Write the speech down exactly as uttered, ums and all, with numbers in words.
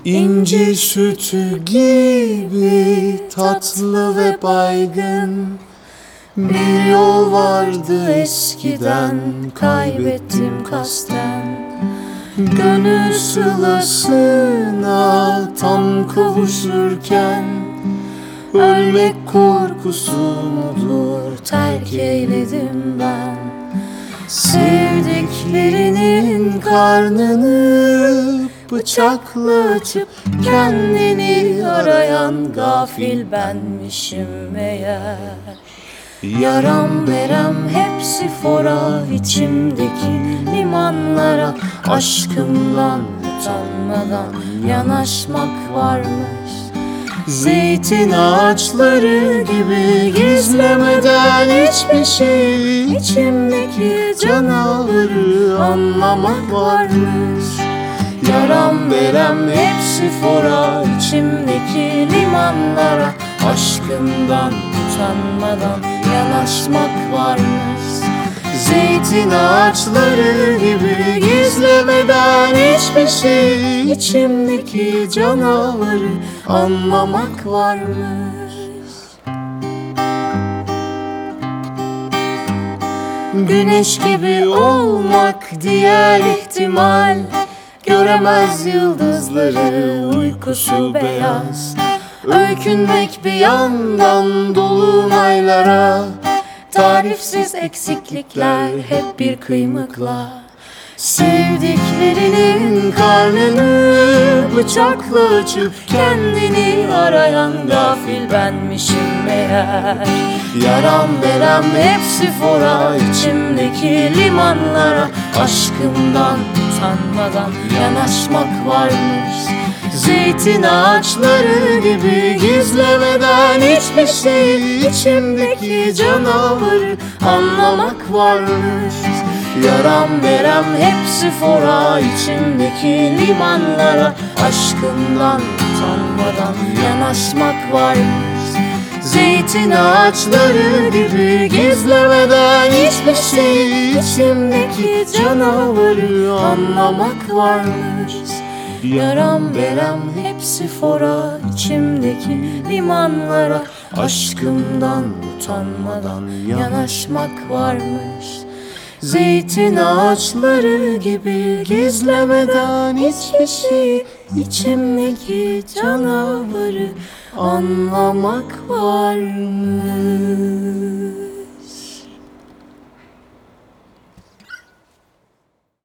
İnci sütü gibi tatlı ve baygın. Bir yol vardı eskiden, kaybettim kasten. Gönül sılasına tam kavuşurken, ölmek korkusu mudur, terk eyledim ben. Sevdiklerinin karnını bıçakla açıp kendini arayan gafil benmişim meğer. Yaram verem hepsi fora, içimdeki limanlara aşkımdan utanmadan yanaşmak varmış. Zeytin ağaçları gibi gizlemeden hiçbir şey, içimdeki canavarı anlamak varmış. Yaram verem hepsi fora, içimdeki limanlara aşkımdan utanmadan yanaşmak varmış. Zeytin ağaçları gibi gizlemeden hiçbir şey, içimdeki canavarı anlamak varmış. Güneş gibi olmak diğer ihtimal, göremez yıldızları, uykusu beyaz. Öykünmek bir yandan dolunaylara, tarifsiz eksiklikler hep bir kıymıkla. Sevdiklerinin karnını bıçakla açıp kendini arayan gafil benmişim meğer. Yaram verem hepsi fora, içimdeki limanlara aşkımdan utanmadan yanaşmak varmış. Zeytin ağaçları gibi gizlemeden hiçbir şey, içimdeki canavarı anlamak varmış. Yaram verem hepsi fora, içimdeki limanlara aşkımdan utanmadan yanaşmak varmış. Zeytin ağaçları gibi gizlemeden hiçbir şey, içimdeki canavarı anlamak varmış. Yaram verem hepsi fora, içimdeki limanlara aşkımdan utanmadan yanaşmak varmış. Zeytin ağaçları gibi gizlemeden hiçbir şey, içimdeki canavarı anlamak varmış.